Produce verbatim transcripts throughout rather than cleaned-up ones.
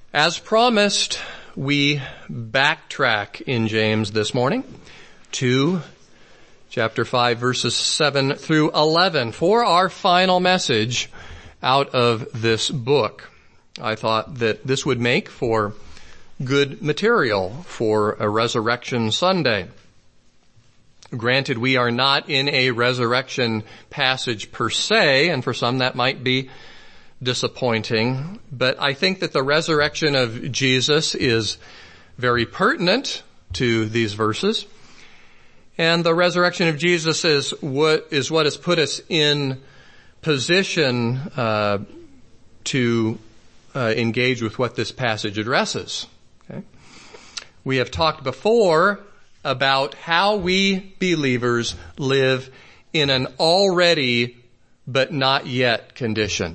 As promised, we backtrack in James this morning to chapter five, verses seven through eleven for our final message out of this book. I thought that this would make for good material for a Resurrection Sunday. Granted, we are not in a resurrection passage per se, and for some that might be disappointing, but I think that the resurrection of Jesus is very pertinent to these verses. And the resurrection of Jesus is what is what has put us in position uh, to uh, engage with what this passage addresses. Okay? We have talked before about how we believers live in an already but not yet condition.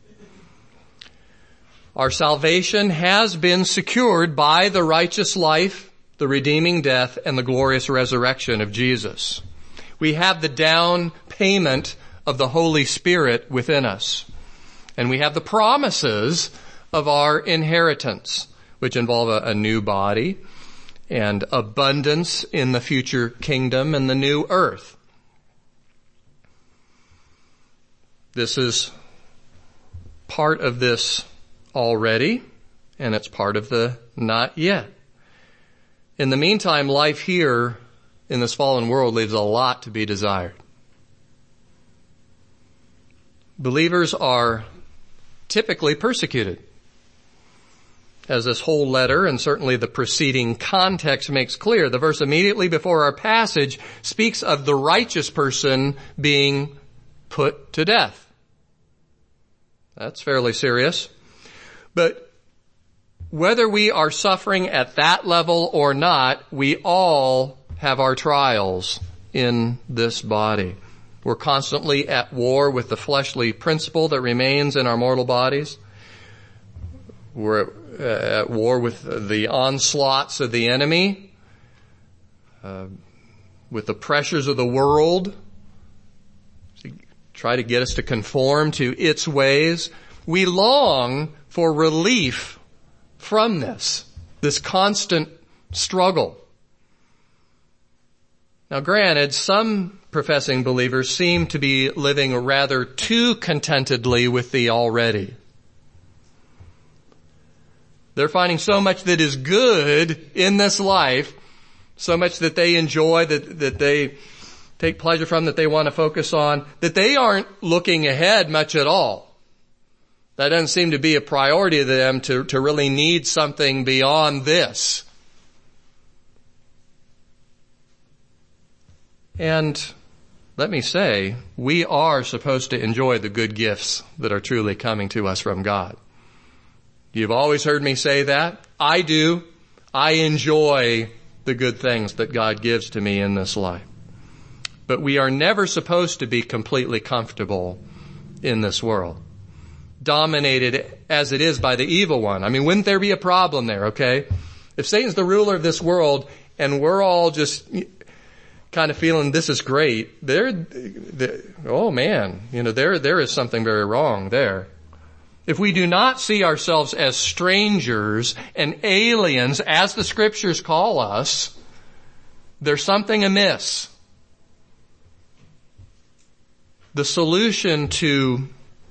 Our salvation has been secured by the righteous life, the redeeming death, and the glorious resurrection of Jesus. We have the down payment of the Holy Spirit within us. And we have the promises of our inheritance, which involve a, a new body and abundance in the future kingdom and the new earth. This is part of this already, and it's part of the not yet. In the meantime, life here in this fallen world leaves a lot to be desired. Believers are typically persecuted. As this whole letter and certainly the preceding context makes clear, the verse immediately before our passage speaks of the righteous person being put to death. That's fairly serious. But whether we are suffering at that level or not, we all have our trials in this body. We're constantly at war with the fleshly principle that remains in our mortal bodies. We're at war with the onslaughts of the enemy, uh, with the pressures of the world, to try to get us to conform to its ways. We long for relief from this, this constant struggle. Now granted, some professing believers seem to be living rather too contentedly with the already. They're finding so much that is good in this life, so much that they enjoy, that, that they take pleasure from, that they want to focus on, that they aren't looking ahead much at all. That doesn't seem to be a priority to them to, to really need something beyond this. And let me say, we are supposed to enjoy the good gifts that are truly coming to us from God. You've always heard me say that. I do. I enjoy the good things that God gives to me in this life. But we are never supposed to be completely comfortable in this world, dominated as it is by the evil one. I mean, wouldn't there be a problem there, okay? If Satan's the ruler of this world and we're all just kind of feeling this is great, there, there oh man, you know, there, there is something very wrong there. If we do not see ourselves as strangers and aliens, as the scriptures call us, there's something amiss. The solution to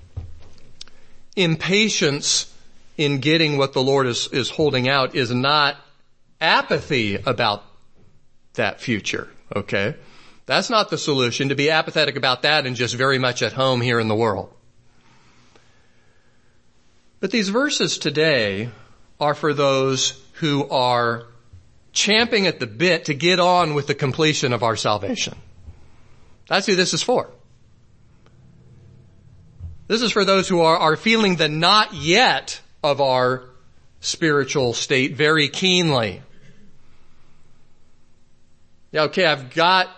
impatience in getting what the Lord is, is holding out is not apathy about that future, okay? That's not the solution, to be apathetic about that and just very much at home here in the world. But these verses today are for those who are champing at the bit to get on with the completion of our salvation. That's who this is for. This is for those who are, are feeling the not yet of our spiritual state very keenly. Yeah, okay, I've got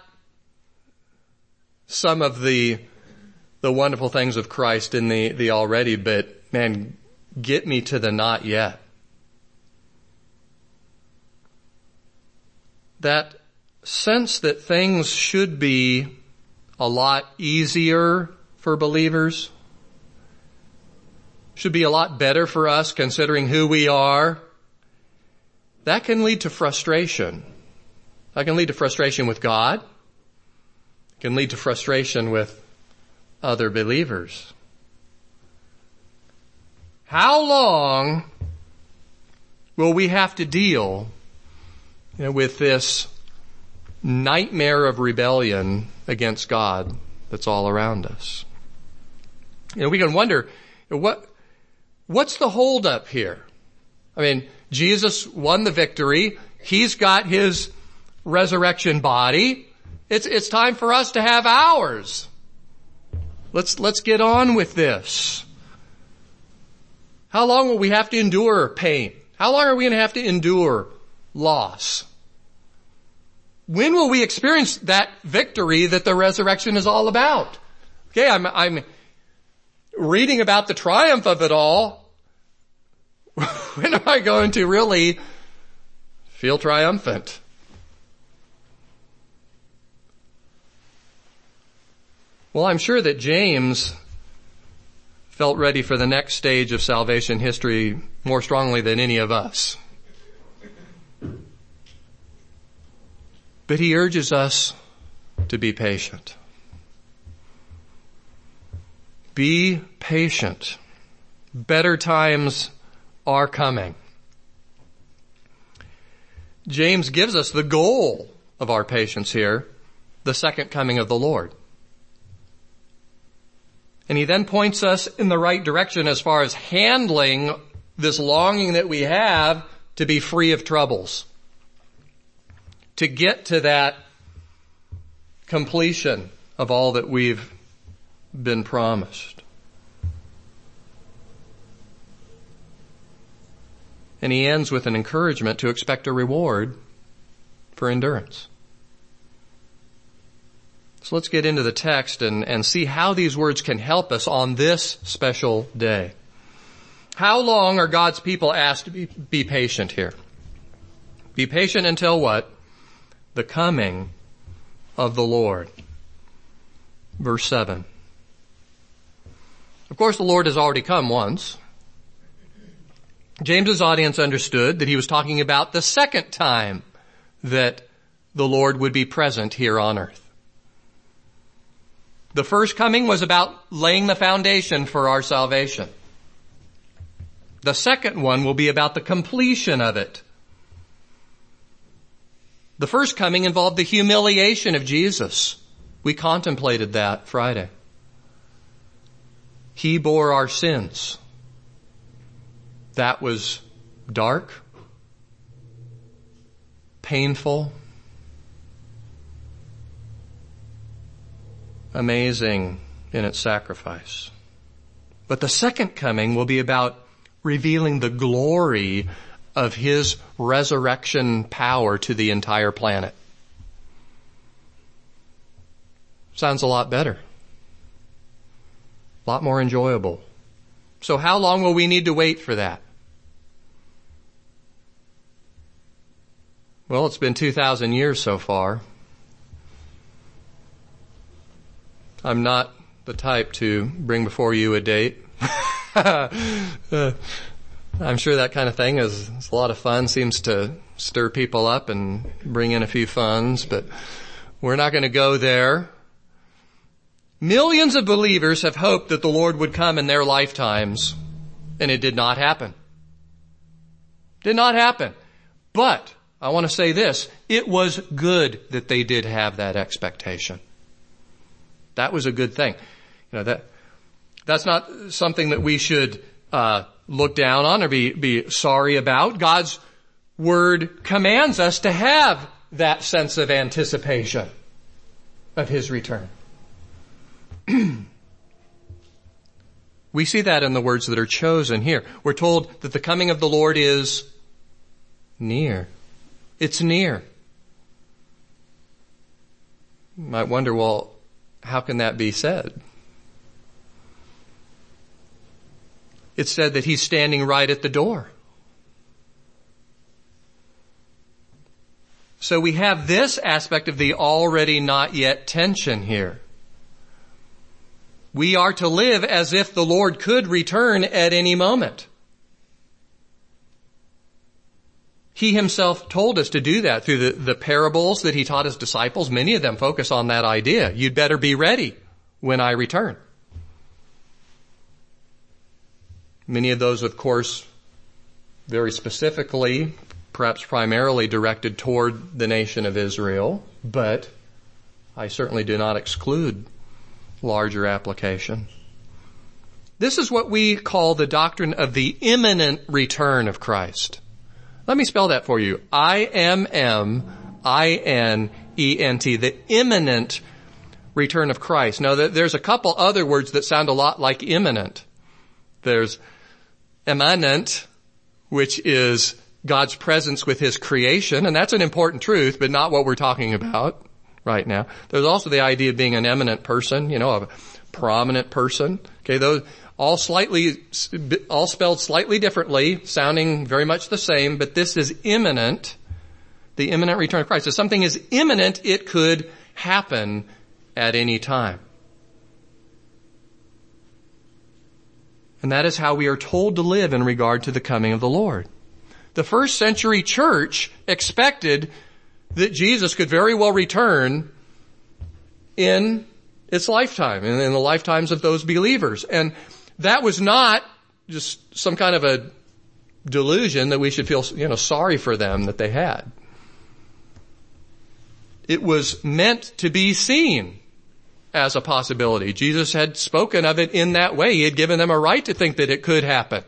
some of the the wonderful things of Christ in the, the already, but man, get me to the not yet. That sense that things should be a lot easier for believers should be a lot better for us considering who we are, that can lead to frustration. That can lead to frustration with God. It can lead to frustration with other believers. How long will we have to deal, you know, with this nightmare of rebellion against God that's all around us? You know, we can wonder, what, what's the holdup here? I mean, Jesus won the victory. He's got his resurrection body. It's, it's time for us to have ours. Let's, let's get on with this. How long will we have to endure pain? How long are we going to have to endure loss? When will we experience that victory that the resurrection is all about? Okay, I'm, I'm reading about the triumph of it all. When am I going to really feel triumphant? Well, I'm sure that James felt ready for the next stage of salvation history more strongly than any of us. But he urges us to be patient. Be patient. Better times are coming. James gives us the goal of our patience here, the second coming of the Lord. And he then points us in the right direction as far as handling this longing that we have to be free of troubles. To get to that completion of all that we've been promised. And he ends with an encouragement to expect a reward for endurance. So let's get into the text and, and see how these words can help us on this special day. How long are God's people asked to be, be patient here? Be patient until what? The coming of the Lord. Verse seven. Of course, the Lord has already come once. James's audience understood that he was talking about the second time that the Lord would be present here on earth. The first coming was about laying the foundation for our salvation. The second one will be about the completion of it. The first coming involved the humiliation of Jesus. We contemplated that Friday. He bore our sins. That was dark, painful, amazing in its sacrifice. But the second coming will be about revealing the glory of his resurrection power to the entire planet. Sounds a lot better. A lot more enjoyable. So how long will we need to wait for that? Well, it's been two thousand years so far. I'm not the type to bring before you a date. uh, I'm sure that kind of thing is, is a lot of fun, seems to stir people up and bring in a few funds, but we're not going to go there. Millions of believers have hoped that the Lord would come in their lifetimes, and it did not happen. Did not happen. But I want to say this, it was good that they did have that expectation. That was a good thing. You know, that, that's not something that we should, uh, look down on or be, be sorry about. God's word commands us to have that sense of anticipation of his return. We see that in the words that are chosen here. We're told that the coming of the Lord is near. It's near. You might wonder, well, how can that be said? It's said that he's standing right at the door. So we have this aspect of the already not yet tension here. We are to live as if the Lord could return at any moment. He himself told us to do that through the, the parables that he taught his disciples. Many of them focus on that idea. You'd better be ready when I return. Many of those, of course, very specifically, perhaps primarily directed toward the nation of Israel, but I certainly do not exclude larger application. This is what we call the doctrine of the imminent return of Christ. Let me spell that for you. I M M I N E N T, the imminent return of Christ. Now, there's a couple other words that sound a lot like imminent. There's immanent, which is God's presence with his creation, and that's an important truth, but not what we're talking about right now. There's also the idea of being an eminent person, you know, a prominent person. Okay, those all slightly, all spelled slightly differently, sounding very much the same, but this is imminent, the imminent return of Christ. If something is imminent, it could happen at any time. And that is how we are told to live in regard to the coming of the Lord. The first century church expected that Jesus could very well return in its lifetime, and in the lifetimes of those believers. And that was not just some kind of a delusion that we should feel, you know, sorry for them that they had. It was meant to be seen as a possibility. Jesus had spoken of it in that way. He had given them a right to think that it could happen.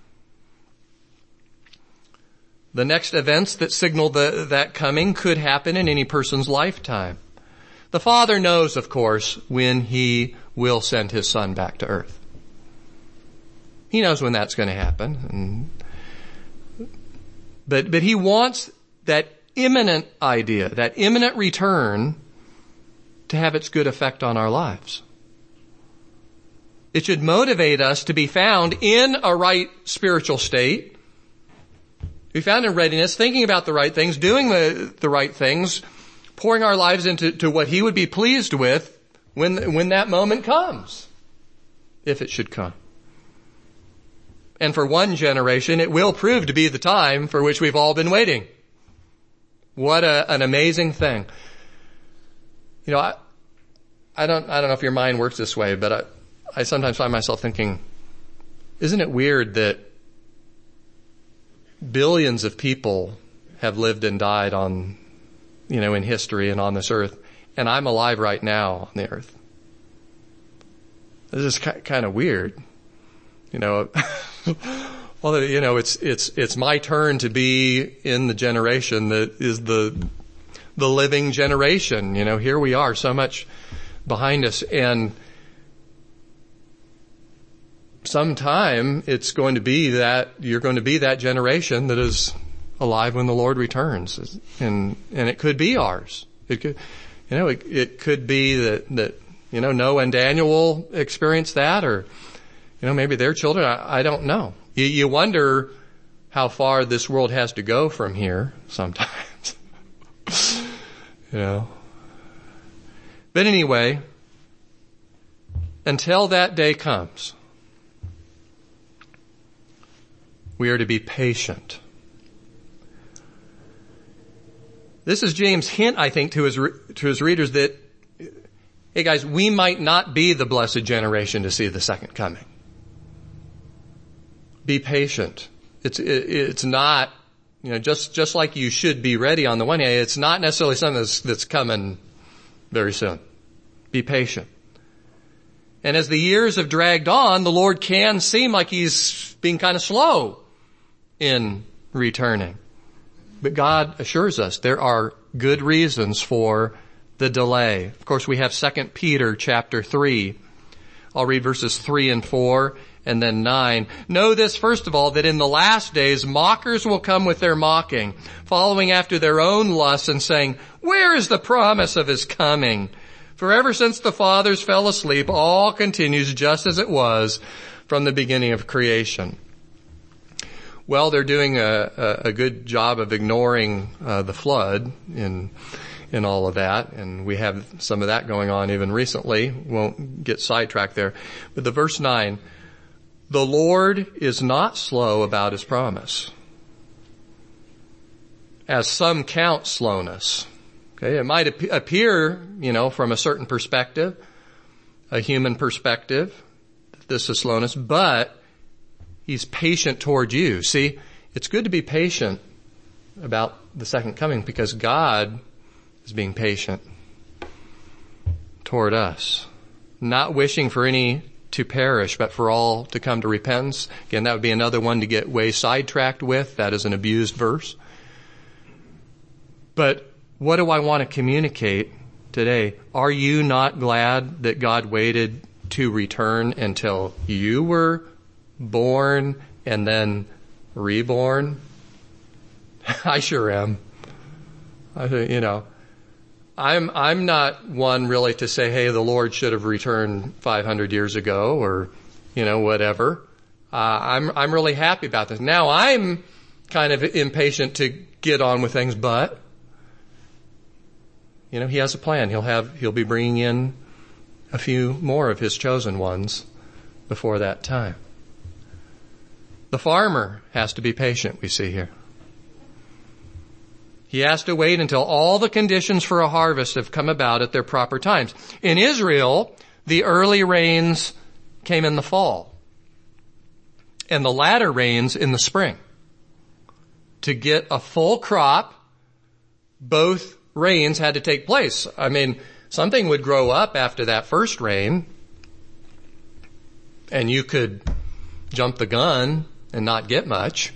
The next events that signal the, that coming could happen in any person's lifetime. The Father knows, of course, when he will send his Son back to earth. He knows when that's going to happen. And, but, but he wants that imminent idea, that imminent return, to have its good effect on our lives. It should motivate us to be found in a right spiritual state, be found in readiness, thinking about the right things, doing the, the right things, pouring our lives into to what he would be pleased with when, when that moment comes, if it should come. And for one generation, it will prove to be the time for which we've all been waiting. What a, an amazing thing. You know, I, I don't, I don't know if your mind works this way, but I, I sometimes find myself thinking, isn't it weird that billions of people have lived and died on, you know, in history and on this earth, and I'm alive right now on the earth? This is kind of weird. You know, well, you know, it's, it's, it's my turn to be in the generation that is the, the living generation. You know, here we are, so much behind us, and sometime it's going to be that, you're going to be that generation that is alive when the Lord returns. And, and it could be ours. It could, you know, it, it could be that, that, you know, Noah and Daniel will experience that, or, you know, maybe their children. I, I don't know. You, you wonder how far this world has to go from here sometimes. You know. But anyway, until that day comes, we are to be patient. This is James' hint, I think, to his to his readers that, hey guys, we might not be the blessed generation to see the second coming. Be patient. It's it, it's not, you know, just just like you should be ready on the one hand, it's not necessarily something that's, that's coming very soon. Be patient. And as the years have dragged on, the Lord can seem like he's being kind of slow in returning. But God assures us there are good reasons for the delay. Of course, we have Second Peter chapter three. I'll read verses three and four and then nine. Know this, first of all, that in the last days mockers will come with their mocking, following after their own lusts and saying, where is the promise of his coming? For ever since the fathers fell asleep, all continues just as it was from the beginning of creation. Well, they're doing a, a, a good job of ignoring uh, the flood in in all of that. And we have some of that going on even recently. Won't get sidetracked there. But the verse nine, the Lord is not slow about his promise, as some count slowness. Okay, it might ap- appear, you know, from a certain perspective, a human perspective, this is slowness, but he's patient toward you. See, it's good to be patient about the second coming because God is being patient toward us, not wishing for any to perish, but for all to come to repentance. Again, that would be another one to get way sidetracked with. That is an abused verse. But what do I want to communicate today? Are you not glad that God waited to return until you were born and then reborn? I sure am. I, you know, I'm, I'm not one really to say, hey, the Lord should have returned five hundred years ago or, you know, whatever. Uh, I'm, I'm really happy about this. Now I'm kind of impatient to get on with things, but you know, he has a plan. He'll have, he'll be bringing in a few more of his chosen ones before that time. The farmer has to be patient, we see here. He has to wait until all the conditions for a harvest have come about at their proper times. In Israel, the early rains came in the fall, and the latter rains in the spring. To get a full crop, both rains had to take place. I mean, something would grow up after that first rain, and you could jump the gun and not get much.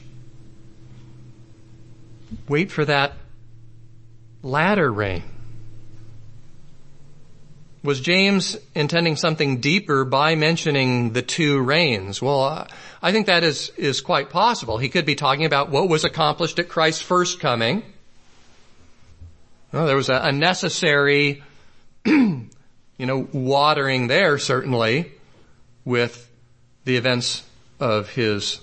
Wait for that latter rain. Was James intending something deeper by mentioning the two rains? Well, I think that is, is quite possible. He could be talking about what was accomplished at Christ's first coming. Well, there was a, a necessary, you know, watering there, certainly, with the events of his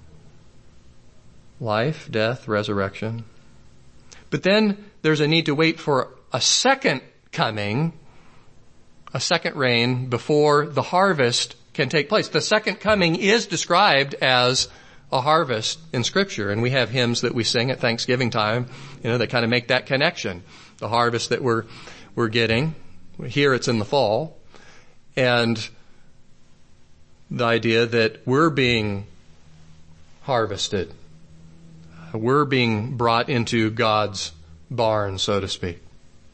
life, death, resurrection. But then there's a need to wait for a second coming, a second rain, before the harvest can take place. The second coming is described as a harvest in Scripture, and we have hymns that we sing at Thanksgiving time, you know, that kind of make that connection. The harvest that we're, we're getting. Here it's in the fall. And the idea that we're being harvested. We're being brought into God's barn, so to speak.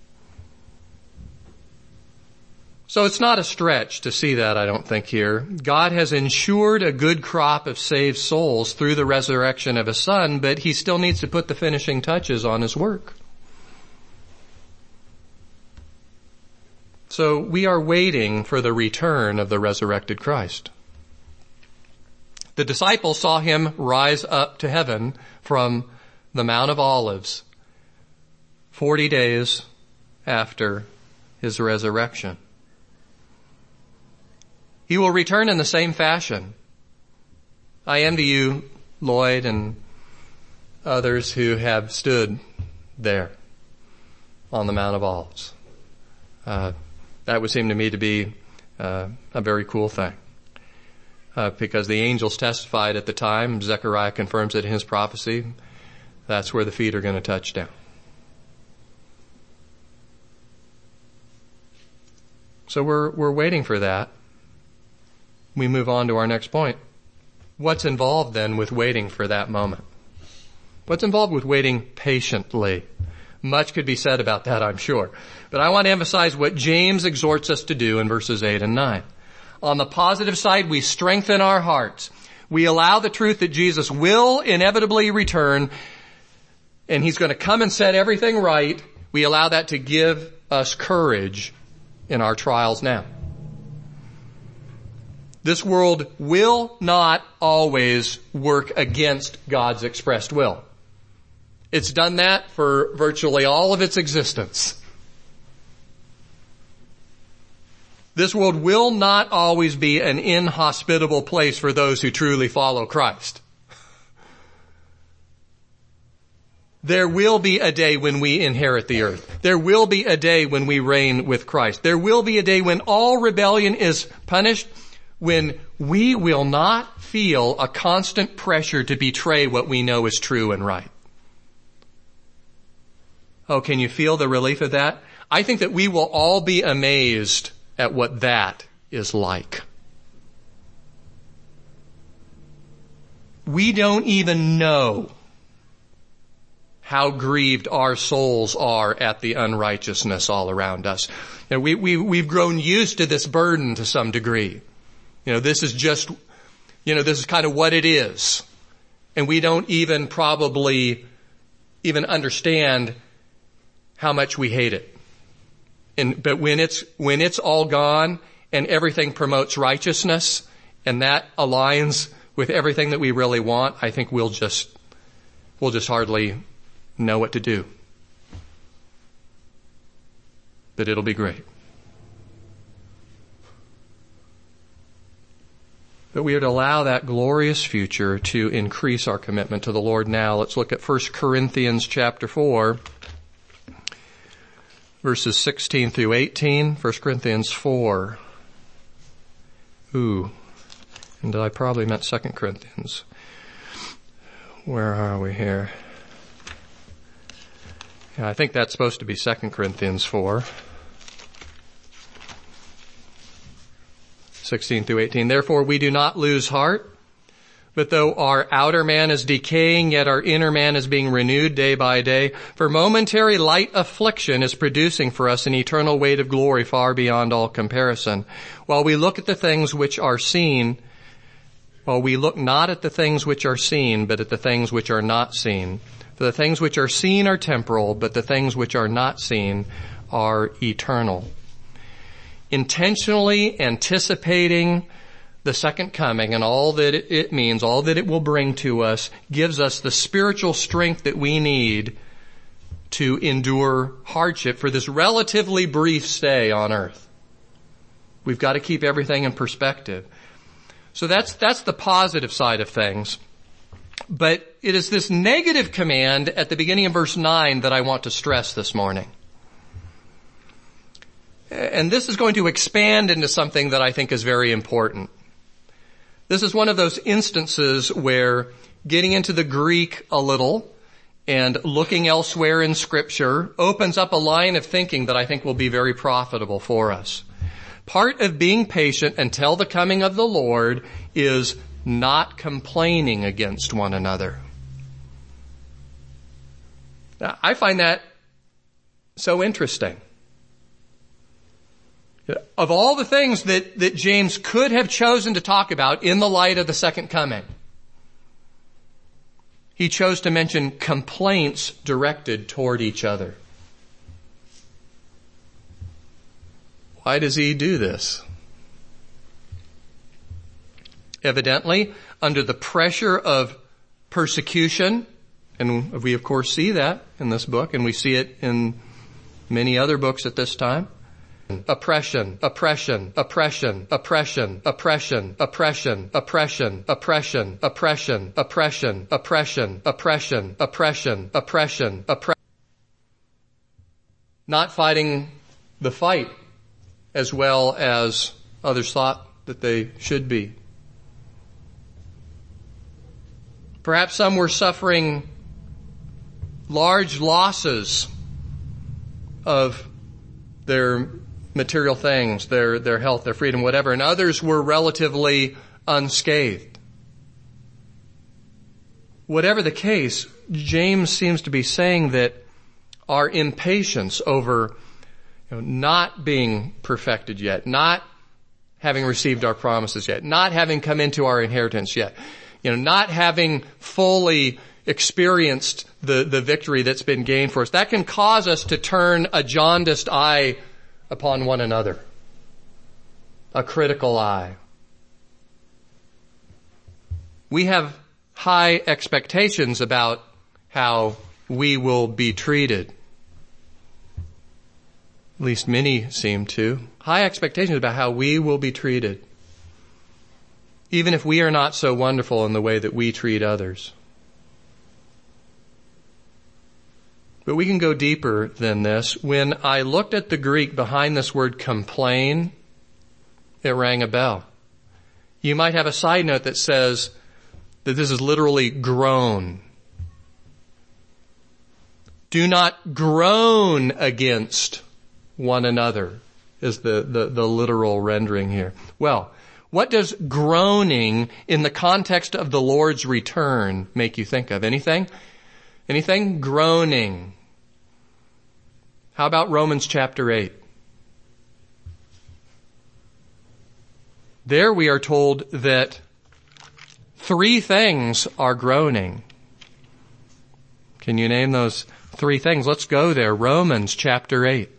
So it's not a stretch to see that, I don't think, here. God has ensured a good crop of saved souls through the resurrection of his Son, but he still needs to put the finishing touches on his work. So we are waiting for the return of the resurrected Christ. The disciples saw him rise up to heaven from the Mount of Olives forty days after his resurrection. He will return in the same fashion. I am to you, Lloyd, and others who have stood there on the Mount of Olives. Uh, that would seem to me to be uh, a very cool thing. Uh, because the angels testified at the time, Zechariah confirms it in his prophecy, that's where the feet are going to touch down. So we're, we're waiting for that. We move on to our next point. What's involved then with waiting for that moment? What's involved with waiting patiently? Much could be said about that, I'm sure. But I want to emphasize what James exhorts us to do in verses eight and nine. On the positive side, we strengthen our hearts. We allow the truth that Jesus will inevitably return, and he's going to come and set everything right. We allow that to give us courage in our trials now. This world will not always work against God's expressed will. It's done that for virtually all of its existence. This world will not always be an inhospitable place for those who truly follow Christ. There will be a day when we inherit the earth. There will be a day when we reign with Christ. There will be a day when all rebellion is punished, when we will not feel a constant pressure to betray what we know is true and right. Oh, can you feel the relief of that? I think that we will all be amazed at what that is like. We don't even know how grieved our souls are at the unrighteousness all around us. You know, we, we, we've grown used to this burden to some degree. You know, this is just, you know, this is kind of what it is. And we don't even probably even understand how much we hate it. And, but when it's, when it's all gone and everything promotes righteousness and that aligns with everything that we really want, I think we'll just, we'll just hardly know what to do. But it'll be great. But we are to allow that glorious future to increase our commitment to the Lord now. Let's look at First Corinthians chapter four, verses sixteen through eighteen. First Corinthians four. Ooh. And I probably meant Second Corinthians. Where are we here? Yeah, I think that's supposed to be Second Corinthians four. sixteen through eighteen. Therefore we do not lose heart, but though our outer man is decaying, yet our inner man is being renewed day by day. For momentary light affliction is producing for us an eternal weight of glory far beyond all comparison. While we look at the things which are seen, while we look not at the things which are seen, but at the things which are not seen. For the things which are seen are temporal, but the things which are not seen are eternal. Intentionally anticipating the second coming and all that it means, all that it will bring to us, gives us the spiritual strength that we need to endure hardship for this relatively brief stay on earth. We've got to keep everything in perspective. So that's, that's the positive side of things. But it is this negative command at the beginning of verse nine that I want to stress this morning. And this is going to expand into something that I think is very important. This is one of those instances where getting into the Greek a little and looking elsewhere in Scripture opens up a line of thinking that I think will be very profitable for us. Part of being patient until the coming of the Lord is not complaining against one another. Now, I find that so interesting. Of all the things that, that James could have chosen to talk about in the light of the second coming, he chose to mention complaints directed toward each other. Why does he do this? Evidently, under the pressure of persecution, and we of course see that in this book, and we see it in many other books at this time. Oppression, oppression, oppression, oppression, oppression, oppression, oppression, oppression, oppression, oppression, oppression, oppression, oppression, oppression, oppression. Not fighting the fight as well as others thought that they should be. Perhaps some were suffering large losses of their material things, their, their health, their freedom, whatever, and others were relatively unscathed. Whatever the case, James seems to be saying that our impatience over you know, not being perfected yet, not having received our promises yet, not having come into our inheritance yet, you know, not having fully experienced the, the victory that's been gained for us, that can cause us to turn a jaundiced eye upon one another, a critical eye. We have high expectations about how we will be treated. At least many seem to. High expectations about how we will be treated, even if we are not so wonderful in the way that we treat others. But we can go deeper than this. When I looked at the Greek behind this word complain, it rang a bell. You might have a side note that says that this is literally groan. Do not groan against one another is the, the, the literal rendering here. Well, what does groaning in the context of the Lord's return make you think of? Anything? Anything? Groaning. How about Romans chapter eight? There we are told that three things are groaning. Can you name those three things? Let's go there. Romans chapter eight.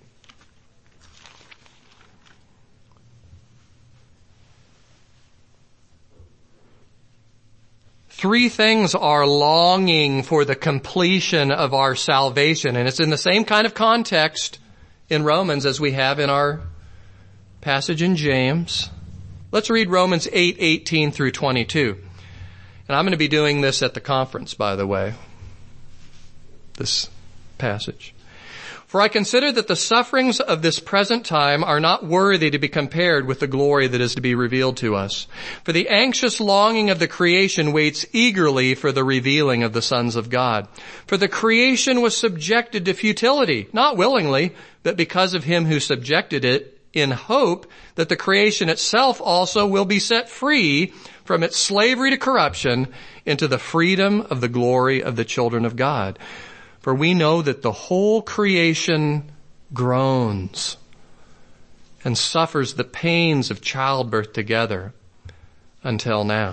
Three things are longing for the completion of our salvation. And it's in the same kind of context in Romans as we have in our passage in James. Let's read Romans eight, eighteen through twenty-two. And I'm going to be doing this at the conference, by the way. This passage. For I consider that the sufferings of this present time are not worthy to be compared with the glory that is to be revealed to us. For the anxious longing of the creation waits eagerly for the revealing of the sons of God. For the creation was subjected to futility, not willingly, but because of him who subjected it, in hope that the creation itself also will be set free from its slavery to corruption into the freedom of the glory of the children of God. For we know that the whole creation groans and suffers the pains of childbirth together until now.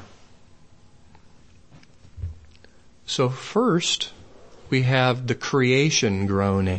So first, we have the creation groaning.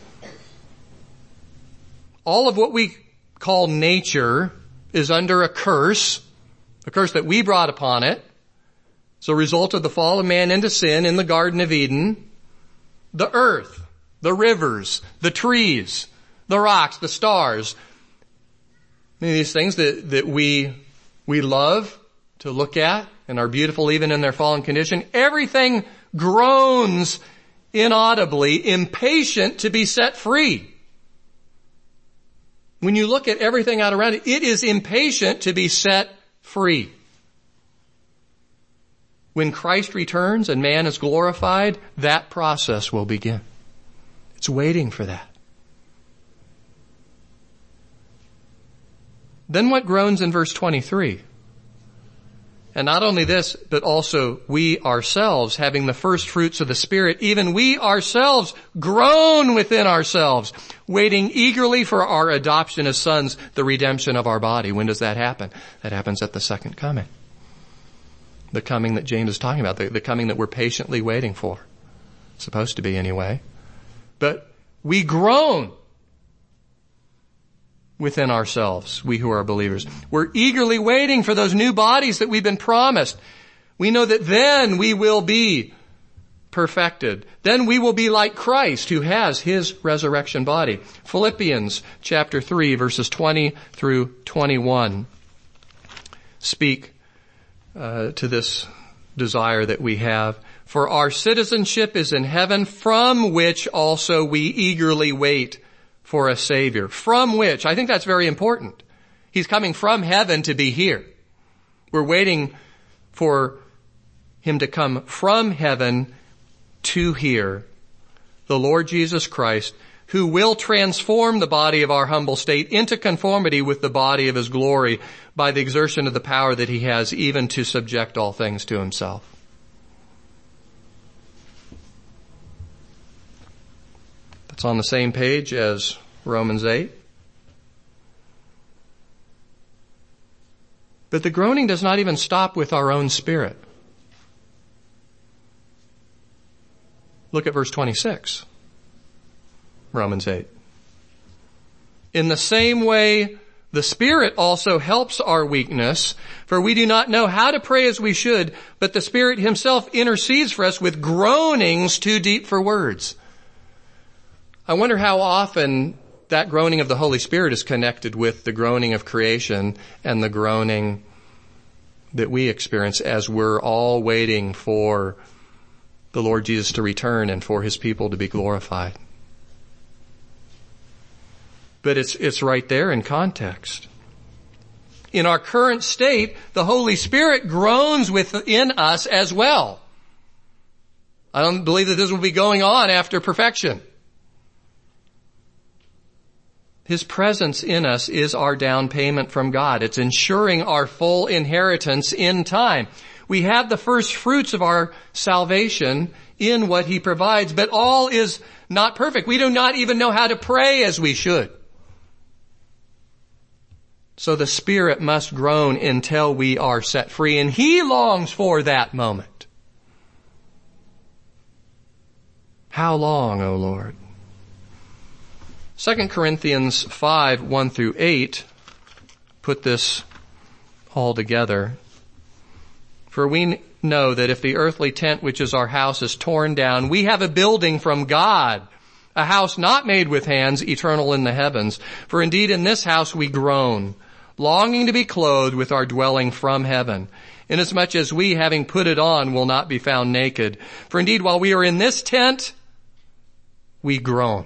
All of what we call nature is under a curse, a curse that we brought upon it. It's a result of the fall of man into sin in the Garden of Eden. The earth, the rivers, the trees, the rocks, the stars. Many of these things that, that we, we love to look at and are beautiful even in their fallen condition. Everything groans inaudibly, impatient to be set free. When you look at everything out around it, it is impatient to be set free. When Christ returns and man is glorified, that process will begin. It's waiting for that. Then what groans in verse twenty-three? And not only this, but also we ourselves, having the first fruits of the Spirit, even we ourselves groan within ourselves, waiting eagerly for our adoption as sons, the redemption of our body. When does that happen? That happens at the second coming. The coming that James is talking about, the, the coming that we're patiently waiting for. Supposed to be anyway. But we groan within ourselves, we who are believers. We're eagerly waiting for those new bodies that we've been promised. We know that then we will be perfected. Then we will be like Christ, who has his resurrection body. Philippians chapter three, verses twenty through twenty-one speak Uh, to this desire that we have. For our citizenship is in heaven, from which also we eagerly wait for a Savior. From which, I think that's very important. He's coming from heaven to be here. We're waiting for him to come from heaven to here. The Lord Jesus Christ, who will transform the body of our humble state into conformity with the body of his glory by the exertion of the power that he has even to subject all things to himself. That's on the same page as Romans eight. But the groaning does not even stop with our own spirit. Look at verse twenty-six. Romans eight. In the same way, the Spirit also helps our weakness, for we do not know how to pray as we should, but the Spirit himself intercedes for us with groanings too deep for words. I wonder how often that groaning of the Holy Spirit is connected with the groaning of creation and the groaning that we experience as we're all waiting for the Lord Jesus to return and for his people to be glorified. But it's, it's right there in context. In our current state, the Holy Spirit groans within us as well. I don't believe that this will be going on after perfection. His presence in us is our down payment from God. It's ensuring our full inheritance in time. We have the first fruits of our salvation in what he provides, but all is not perfect. We do not even know how to pray as we should. So the Spirit must groan until we are set free, and he longs for that moment. How long, O Lord? Second Corinthians five, one through eight put this all together. For we know that if the earthly tent which is our house is torn down, we have a building from God, a house not made with hands, eternal in the heavens. For indeed in this house we groan, longing to be clothed with our dwelling from heaven, inasmuch as we, having put it on, will not be found naked. For indeed while we are in this tent, we groan,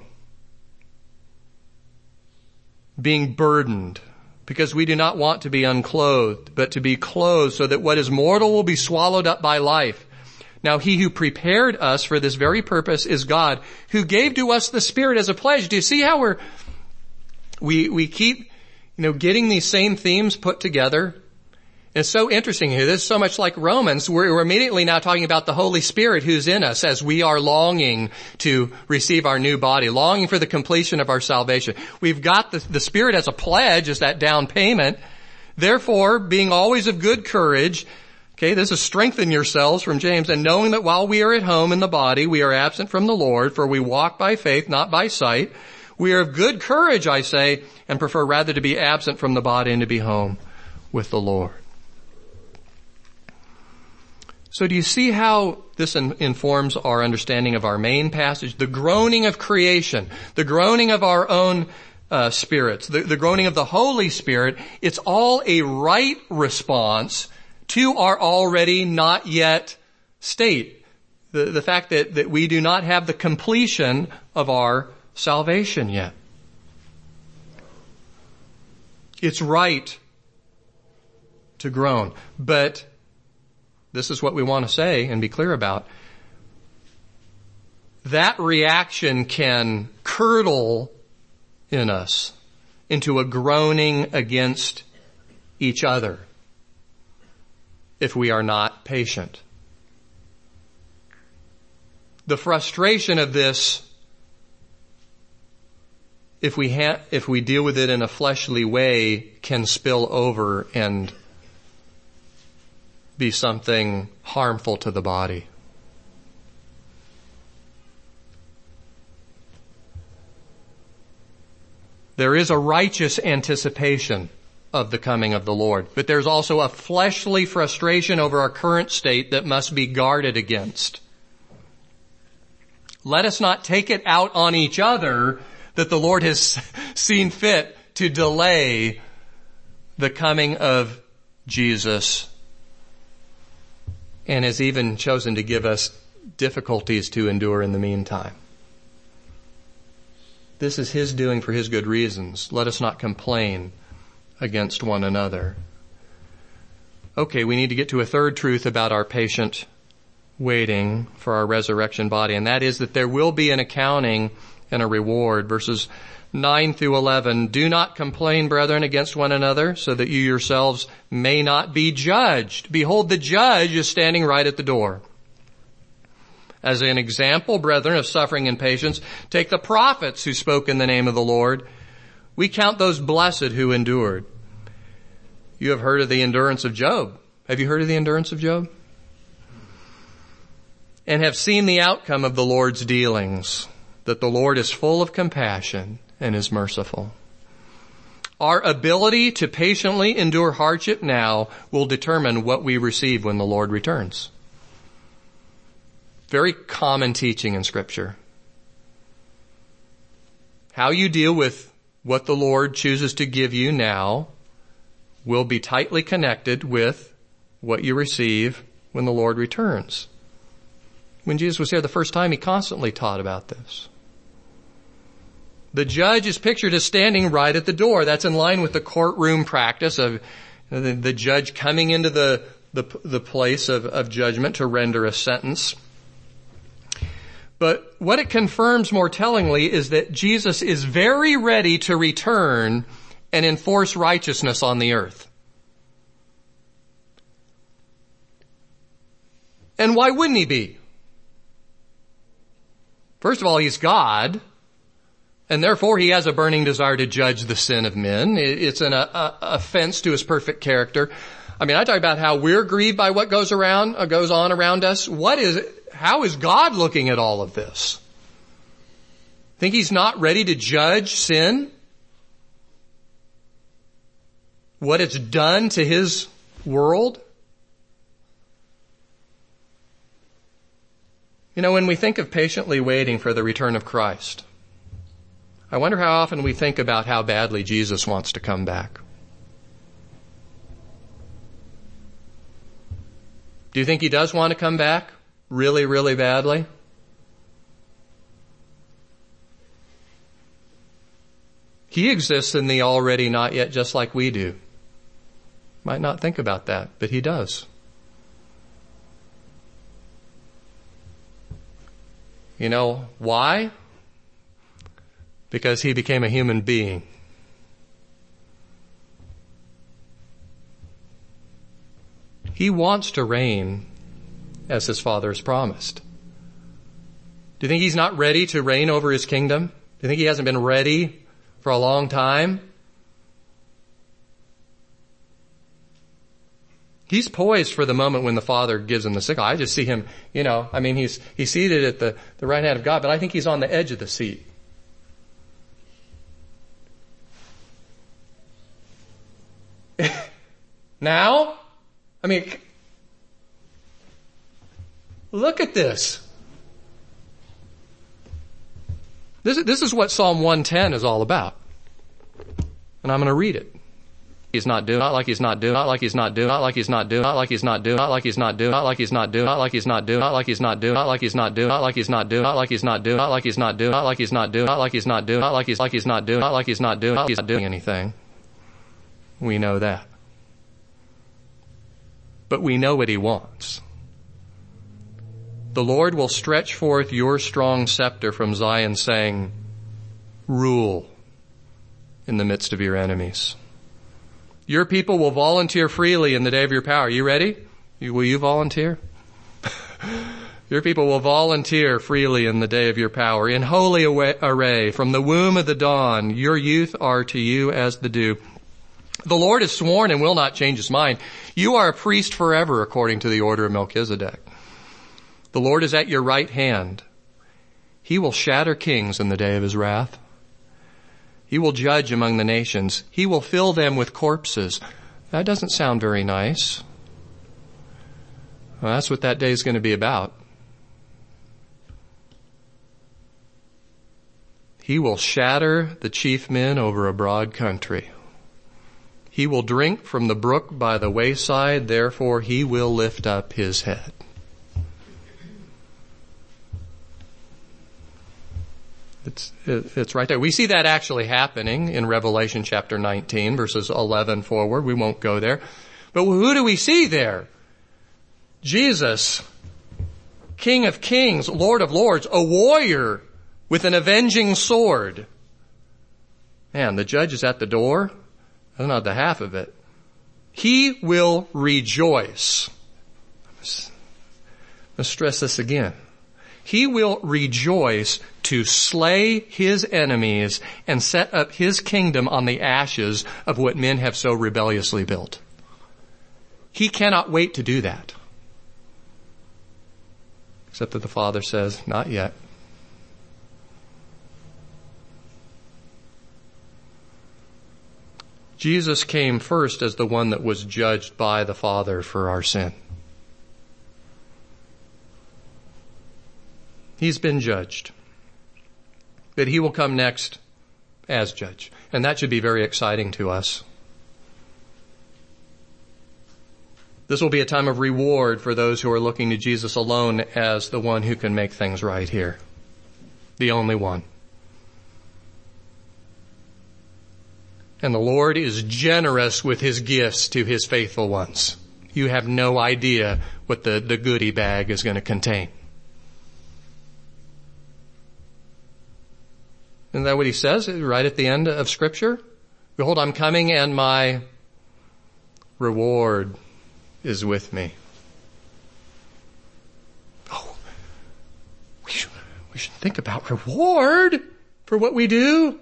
being burdened, because we do not want to be unclothed, but to be clothed, so that what is mortal will be swallowed up by life. Now he who prepared us for this very purpose is God, who gave to us the Spirit as a pledge. Do you see how we're, we, we keep, you know, getting these same themes put together? It's so interesting here. This is so much like Romans. We're, we're immediately now talking about the Holy Spirit who's in us as we are longing to receive our new body, longing for the completion of our salvation. We've got the, the Spirit as a pledge, as that down payment. Therefore, being always of good courage, okay, this is strengthen yourselves from James, and knowing that while we are at home in the body, we are absent from the Lord, for we walk by faith, not by sight. We are of good courage, I say, and prefer rather to be absent from the body and to be home with the Lord. So do you see how this in, informs our understanding of our main passage? The groaning of creation, the groaning of our own uh, spirits, the, the groaning of the Holy Spirit, it's all a right response to our already not yet state. The, the fact that, that we do not have the completion of our salvation yet. It's right to groan, but this is what we want to say and be clear about. That reaction can curdle in us into a groaning against each other if we are not patient. The frustration of this, if we ha- if we deal with it in a fleshly way, can spill over and be something harmful to the body. There is a righteous anticipation of the coming of the Lord, but there's also a fleshly frustration over our current state that must be guarded against. Let us not take it out on each other that the Lord has seen fit to delay the coming of Jesus and has even chosen to give us difficulties to endure in the meantime. This is his doing for his good reasons. Let us not complain against one another. Okay, we need to get to a third truth about our patient waiting for our resurrection body, and that is that there will be an accounting and a reward. Verses nine through eleven, do not complain, brethren, against one another, so that you yourselves may not be judged. Behold, the judge is standing right at the door. As an example, brethren, of suffering and patience, take the prophets who spoke in the name of the Lord. We count those blessed who endured. You have heard of the endurance of Job. Have you heard of the endurance of Job? And have seen the outcome of the Lord's dealings, that the Lord is full of compassion and is merciful. Our ability to patiently endure hardship now will determine what we receive when the Lord returns. Very common teaching in Scripture. How you deal with what the Lord chooses to give you now will be tightly connected with what you receive when the Lord returns. When Jesus was here the first time, he constantly taught about this. The judge is pictured as standing right at the door. That's in line with the courtroom practice of the, the judge coming into the, the, the place of, of judgment to render a sentence. But what it confirms more tellingly is that Jesus is very ready to return and enforce righteousness on the earth. And why wouldn't he be? First of all, he's God, and therefore he has a burning desire to judge the sin of men. It's an uh, offense to his perfect character. I mean, I talk about how we're grieved by what goes around, uh, goes on around us. What is, how is God looking at all of this? Think he's not ready to judge sin? What it's done to his world? You know, when we think of patiently waiting for the return of Christ, I wonder how often we think about how badly Jesus wants to come back. Do you think he does want to come back? Really, really badly? He exists in the already not yet just like we do. Might not think about that, but he does. You know why? Because he became a human being. He wants to reign as his Father has promised. Do you think he's not ready to reign over his kingdom? Do you think he hasn't been ready for a long time? He's poised for the moment when the Father gives him the signal. I just see him, you know, I mean, he's, he's seated at the, the right hand of God, but I think he's on the edge of the seat. Now? I mean, look at this. This is, this is what Psalm one ten is all about. And I'm going to read it. He's not doing, not like he's not doing, not like he's not doing, not like he's not doing, not like he's not doing, not like he's not doing, not like he's not doing, not like he's not doing, not like he's not doing, not like he's not doing, not like he's not doing, not like he's not doing, not like he's not doing, not like he's not doing, not like he's not doing, not like he's like he's not doing, not like he's not doing, not like he's not doing anything. We know that. But we know what he wants. The Lord will stretch forth your strong scepter from Zion, saying, rule in the midst of your enemies. Your people will volunteer freely in the day of your power. You ready? Will you volunteer? Your people will volunteer freely in the day of your power. In holy array, from the womb of the dawn, your youth are to you as the dew. The Lord has sworn and will not change his mind. You are a priest forever according to the order of Melchizedek. The Lord is at your right hand. He will shatter kings in the day of his wrath. He will judge among the nations. He will fill them with corpses. That doesn't sound very nice. Well, that's what that day is going to be about. He will shatter the chief men over a broad country. He will drink from the brook by the wayside, therefore he will lift up his head. It's, it's right there. We see that actually happening in Revelation chapter nineteen, verses eleven forward. We won't go there. But who do we see there? Jesus, King of Kings, Lord of Lords, a warrior with an avenging sword. Man, the judge is at the door. That's not the half of it. He will rejoice. Let's stress this again. He will rejoice to slay his enemies and set up his kingdom on the ashes of what men have so rebelliously built. He cannot wait to do that. Except that the Father says, not yet. Jesus came first as the one that was judged by the Father for our sin. He's been judged. But he will come next as judge. And that should be very exciting to us. This will be a time of reward for those who are looking to Jesus alone as the one who can make things right here. The only one. And the Lord is generous with his gifts to his faithful ones. You have no idea what the, the goodie bag is going to contain. Isn't that what he says right at the end of Scripture? Behold, I'm coming and my reward is with me. Oh, we should, we should think about reward for what we do.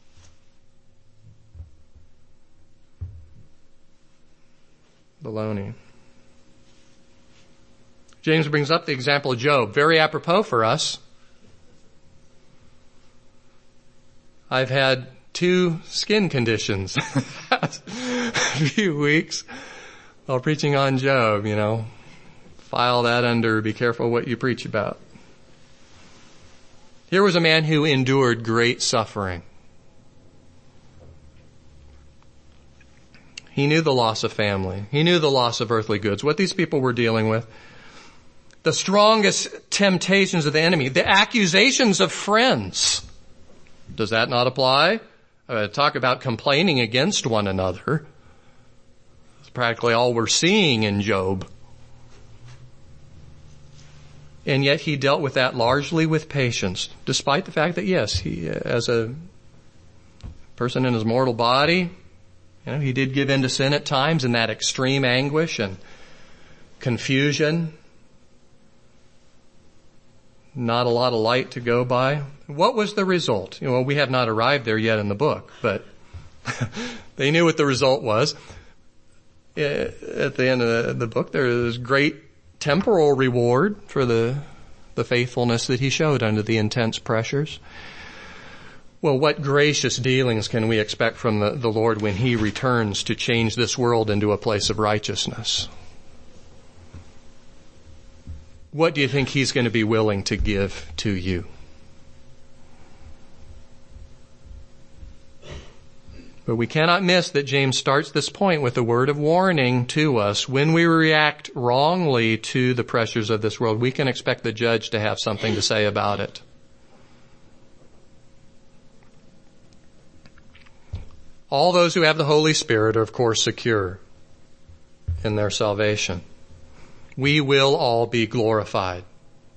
Baloney. James brings up the example of Job, very apropos for us. I've had two skin conditions a few weeks while preaching on Job, you know. File that under, be careful what you preach about. Here was a man who endured great suffering. He knew the loss of family. He knew the loss of earthly goods, what these people were dealing with. The strongest temptations of the enemy, the accusations of friends. Does that not apply? Uh, talk about complaining against one another. That's practically all we're seeing in Job. And yet he dealt with that largely with patience, despite the fact that, yes, he, as a person in his mortal body, you know, he did give in to sin at times in that extreme anguish and confusion. Not a lot of light to go by. What was the result? You know, we have not arrived there yet in the book, but they knew what the result was. At the end of the book, there is great temporal reward for the, the faithfulness that he showed under the intense pressures. Well, what gracious dealings can we expect from the, the Lord when he returns to change this world into a place of righteousness? What do you think he's going to be willing to give to you? But we cannot miss that James starts this point with a word of warning to us. When we react wrongly to the pressures of this world, we can expect the judge to have something to say about it. All those who have the Holy Spirit are, of course, secure in their salvation. We will all be glorified.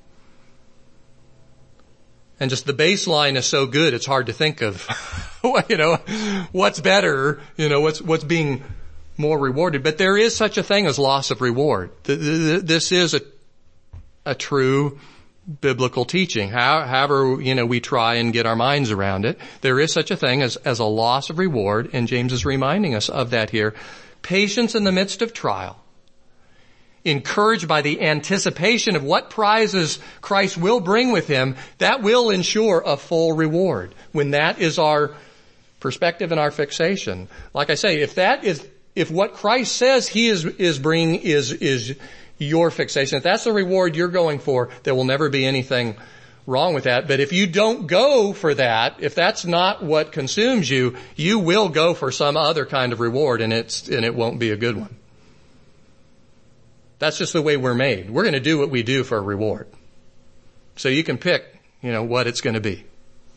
And just the baseline is so good, it's hard to think of, you know, what's better, you know, what's, what's being more rewarded. But there is such a thing as loss of reward. This is a, a true biblical teaching. However, you know, we try and get our minds around it, there is such a thing as, as a loss of reward, and James is reminding us of that here. Patience in the midst of trial. Encouraged by the anticipation of what prizes Christ will bring with him, that will ensure a full reward. When that is our perspective and our fixation. Like I say, if that is, if what Christ says he is, is bringing is, is your fixation, if that's the reward you're going for, there will never be anything wrong with that. But if you don't go for that, if that's not what consumes you, you will go for some other kind of reward, and it's, and it won't be a good one. That's just the way we're made. We're going to do what we do for a reward. So you can pick, you know, what it's going to be.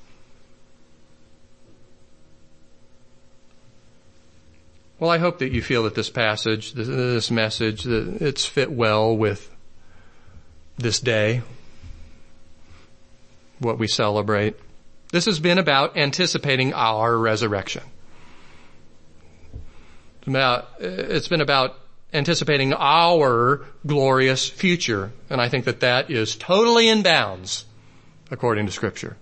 Well, I hope that you feel that this passage, this message, that it's fit well with this day, what we celebrate. This has been about anticipating our resurrection. It's about, it's been about anticipating our glorious future. And I think that that is totally in bounds according to Scripture.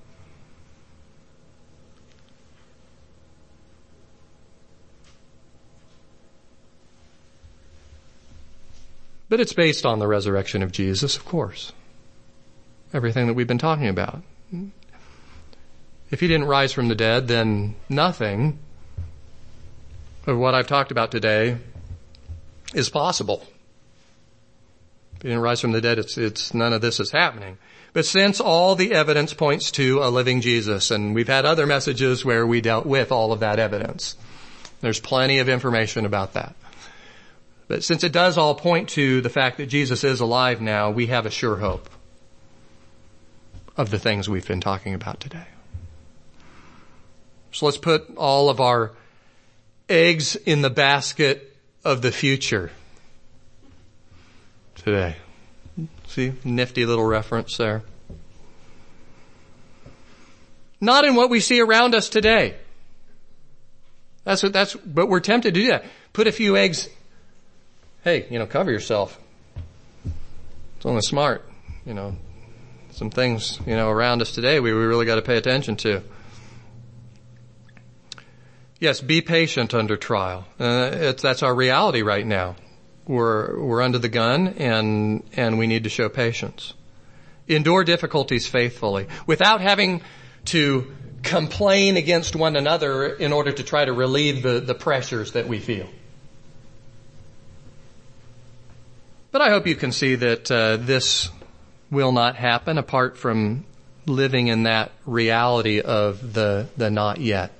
But it's based on the resurrection of Jesus, of course. Everything that we've been talking about. If he didn't rise from the dead, then nothing of what I've talked about today is possible. If he didn't rise from the dead, it's, it's none of this is happening. But since all the evidence points to a living Jesus, and we've had other messages where we dealt with all of that evidence, there's plenty of information about that. But since it does all point to the fact that Jesus is alive now, we have a sure hope of the things we've been talking about today. So let's put all of our eggs in the basket of the future today. See, nifty little reference there. Not in what we see around us today. That's what, that's, but we're tempted to do that. Put a few eggs, hey, you know, cover yourself. It's only smart, you know, some things, you know, around us today we, we really got to pay attention to. Yes, be patient under trial. Uh, it's, that's our reality right now. We're, we're under the gun and, and we need to show patience. Endure difficulties faithfully without having to complain against one another in order to try to relieve the, the pressures that we feel. But I hope you can see that uh, this will not happen apart from living in that reality of the, the not yet.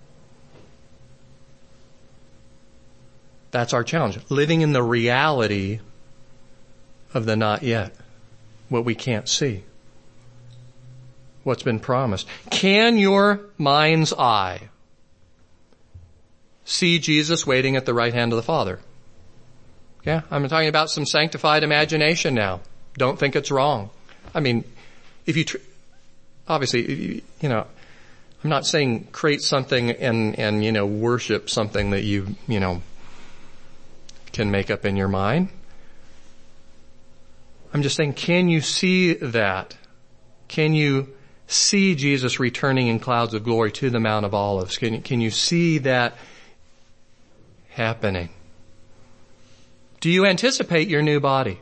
That's our challenge. Living in the reality of the not yet. What we can't see. What's been promised. Can your mind's eye see Jesus waiting at the right hand of the Father? Yeah, I'm talking about some sanctified imagination now. Don't think it's wrong. I mean, if you, tr- obviously, you know, I'm not saying create something and, and, you know, worship something that you, you know, can make up in your mind. I'm just saying, can you see that? Can you see Jesus returning in clouds of glory to the Mount of Olives? Can you, can you see that happening? Do you anticipate your new body?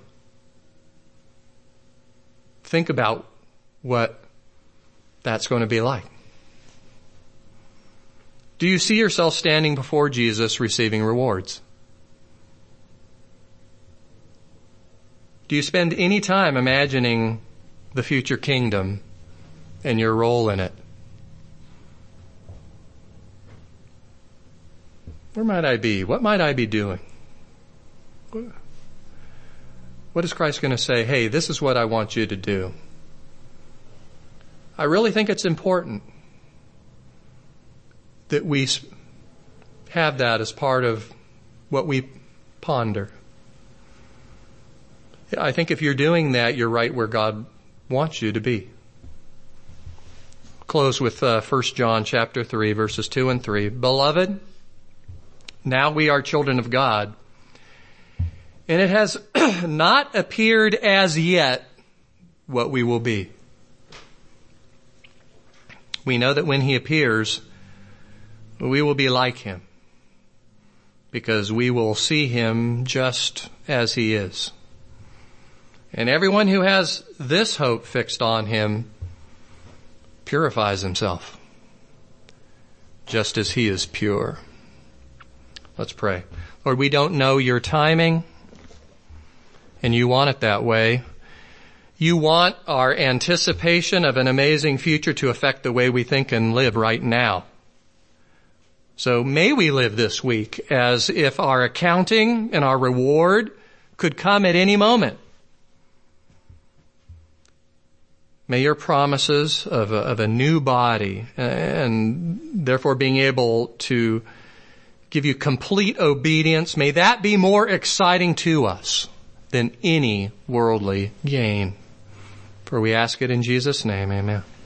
Think about what that's going to be like. Do you see yourself standing before Jesus receiving rewards? Do you spend any time imagining the future kingdom and your role in it? Where might I be? What might I be doing? What is Christ going to say? Hey, this is what I want you to do. I really think it's important that we have that as part of what we ponder. I think if you're doing that, you're right where God wants you to be. Close with uh, First John chapter three, verses two and three. Beloved, now we are children of God, and it has not appeared as yet what we will be. We know that when he appears, we will be like him, because we will see him just as he is. And everyone who has this hope fixed on him purifies himself, just as he is pure. Let's pray. Lord, we don't know your timing, and you want it that way. You want our anticipation of an amazing future to affect the way we think and live right now. So may we live this week as if our accounting and our reward could come at any moment. May your promises of a, of a new body and therefore being able to give you complete obedience, may that be more exciting to us than any worldly gain. For we ask it in Jesus' name, amen.